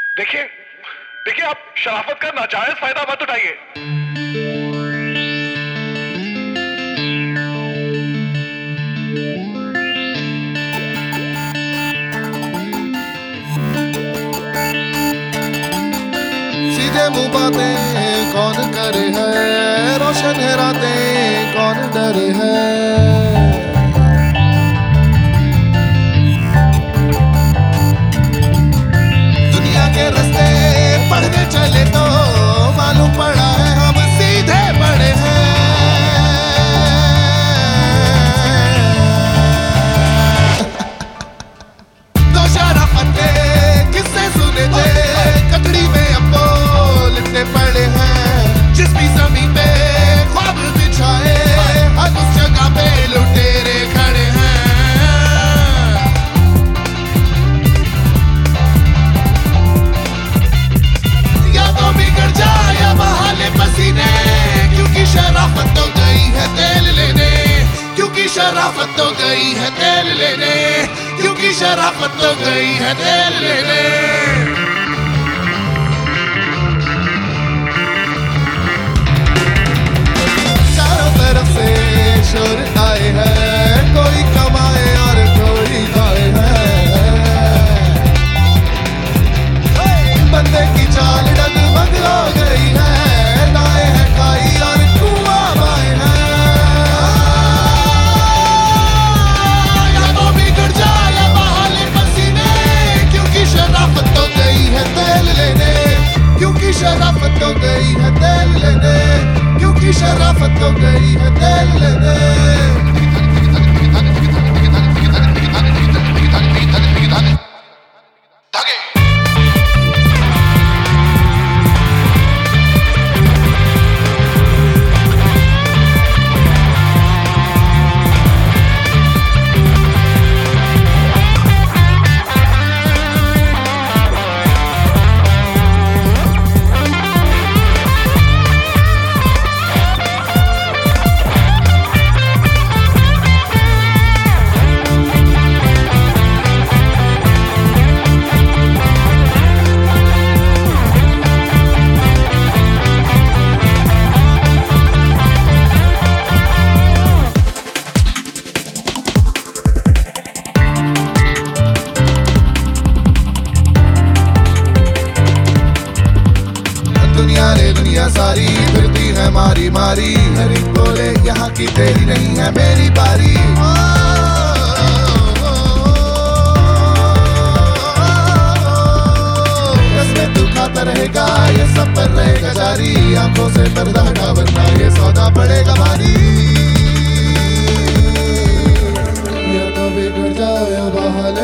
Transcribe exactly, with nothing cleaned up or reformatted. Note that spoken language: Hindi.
देखिए देखिए, आप शराफत का नाजायज फायदा मत उठाइए। सीधे मुंह बातें कौन करे है, रोशन है रातें कौन डरे है। दुनिया के रास्ते पढ़ने चले तो मालूम पड़ा है हम सीधे पड़े हैं। तो शराफत किससे सुने थे, कटड़ी में अम्बो लिपटे पड़े हैं। जिस भी जमीन पे ख्वाब बिछाए हर उस जगह पे लुटेरे खड़े हैं। या तो बिगड़ जाए या बहा ले पसीने, क्योंकि शराफत तो गई है तेल लेने। क्योंकि शराफत तो गई है तेल लेने। क्योंकि शराफत तो गई है तेल लेने। चारों तरफ से शोर आए हैं, कोई कमाए और कोई खाए है। बंदे की चाल डगमग हो गई है, दाएं है खाई और कुआं बाएं है। या तो बिगड़ जाए या बहा ले पसीने, क्योंकि शराफत तो गई है तेल लेने। क्योंकि शराफत तो गई है तेल लेने। क्योंकि शराफत तो गई है तेल लेने। दुनिया रे दुनिया सारी फिरती है मारी मारी, हर एक बोले यहाँ की तेरी नहीं है मेरी बारी। कसमें तू खाता रहेगा ये सब पर रहेगा जारी। आंखों से पर्दा हटा वरना ये सौदा पड़ेगा भारी। या तो बिगड़ जाए या बहा ले